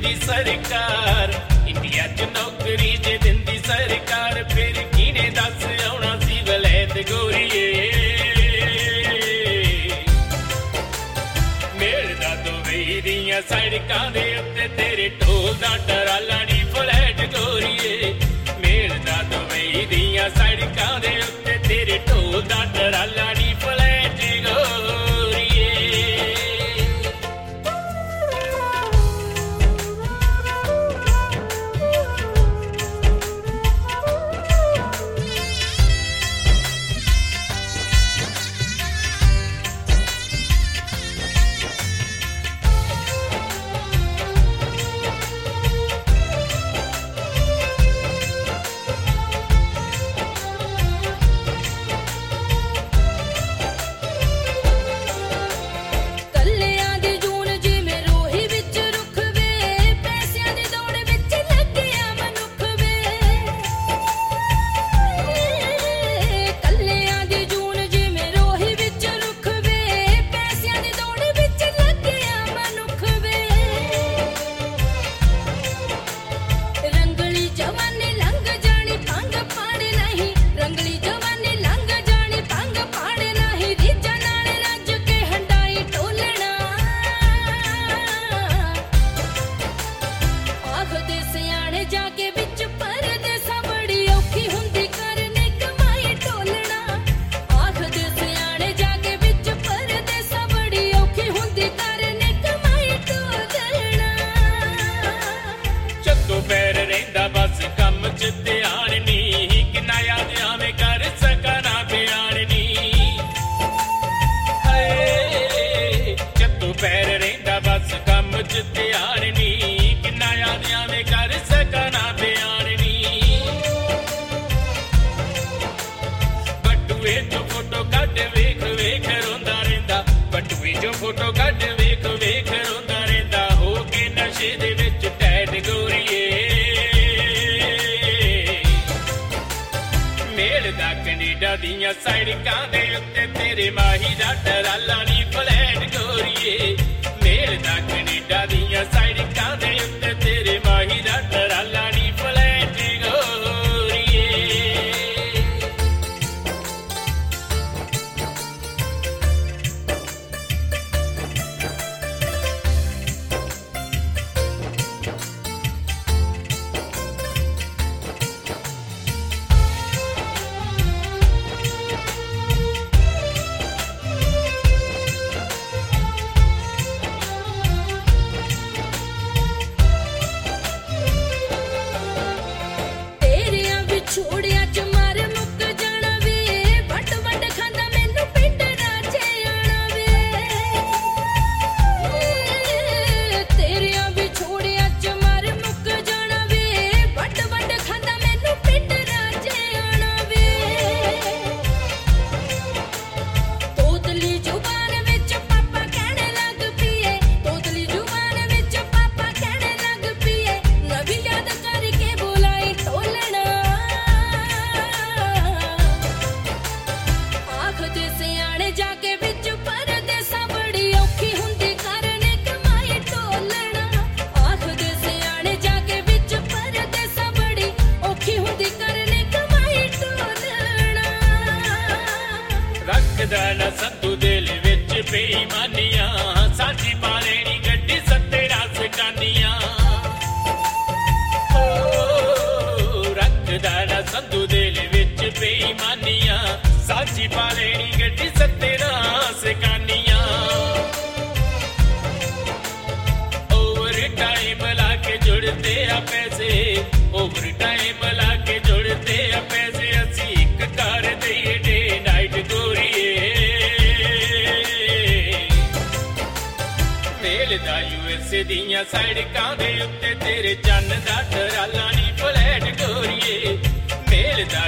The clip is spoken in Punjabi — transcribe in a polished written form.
ਦਿੰਦੀ ਸਰਕਾਰ ਇੰਡੀਆ 'ਚ ਨੌਕਰੀ ਜੇ ਦਿੰਦੀ ਸਰਕਾਰ ਫਿਰ ਕਿਹਨੇ ਦੱਸ ਆਉਣਾ ਸੀ ਵਲੈਤ ਗੋਰੀਏ ਮਿਲਦਾ ਦੁਬਈ ਦੀਆਂ ਸੜਕਾਂ ਦੇ ਉੱਤੇ ਤੇਰੇ ਢੋਲ ਦਾ ਟਰਾਲਾ ਨੀ ਫਲੈਟ ਗੋਰੀਏ ਮਿਲਦਾ ਦੁਬਈ ਦੀਆਂ ਸੜਕਾਂ ਦੇ ਉੱਤੇ ਤੇਰੇ ਢੋਲ ਦਾ ਟਰਾਲਾ ਨੀ ਫਲੈਟ ਗੋਰੀਏ ਫੋਟੋ ਕੱਢ ਵੇਖ ਵੇਖ ਰੋਂਦਾ ਰਹਿੰਦਾ ਹੋ ਕੇ ਨਸ਼ੇ ਦੇ ਵਿੱਚ ਟੈਟ ਗੋਰੀਏ ਮਿਲਦਾ ਕੈਨੇਡਾ ਦੀਆਂ ਸੜਕਾਂ ਦੇ ਉੱਤੇ ਤੇਰੇ ਮਾਹੀ ਦਾ ਟਰਾਲਾ ਨੀ ਫਲੈਟ ਗੋਰੀਏ ਮਿਲਦਾ ਕੈਨੇਡਾ ਦੀਆਂ ਸੜਕਾਂ ਦੇ ਉੱਤੇ ਤੇਰੇ ਮਾਹੀ ਦਾ ਟਰਾਲਾ ਨੀ ਫਲੈਟ ਗੋਰੀਏ ਨਾ ਸੰਤੂ ਦਿਲ ਵਿੱਚ ਬੇਈਮਾਨੀਆਂ ਸਾਡੀ ਪਾ ਲੈਣੀ ਗੱਡੀ ਸੱਤੇ ਰਸ ਕਾਨੀਆਂ ਰੱਖਦਾ ਨਾ ਸੰਤੂ ਦਿਲ ਵਿੱਚ ਬੇਈਮਾਨੀਆਂ ਸਾਡੀ ਪਾ ਲੈਣੀ ਗੱਡੀ ਸੱਤੇ ਰਸ ਕਾਨੀਆਂ ਓਵਰ ਟਾਈਮ ਲਾ ਕੇ ਜੁੜਦੇ ਆ ਪੈਸੇ ਓਵਰ ਟਾਈਮ ਲਾ ਕੇ ਜੁੜਦੇ ਆ ਪੈਸੇ ਅਸੀਂ ਇੱਕ ਕਰ ਦਈਏ ਡੇ ਨਾਈਟ ਗੋਰੀਏ ਮਿਲਦਾ ਯੂਐਸਏ ਦੀਆਂ ਸੜਕਾਂ ਦੇ ਉੱਤੇ ਤੇਰੇ ਚੰਨ ਦਾ ਟਰਾਲਾ ਨੀ ਫਲੈਟ ਗੋਰੀਏ ਮਿਲਦਾ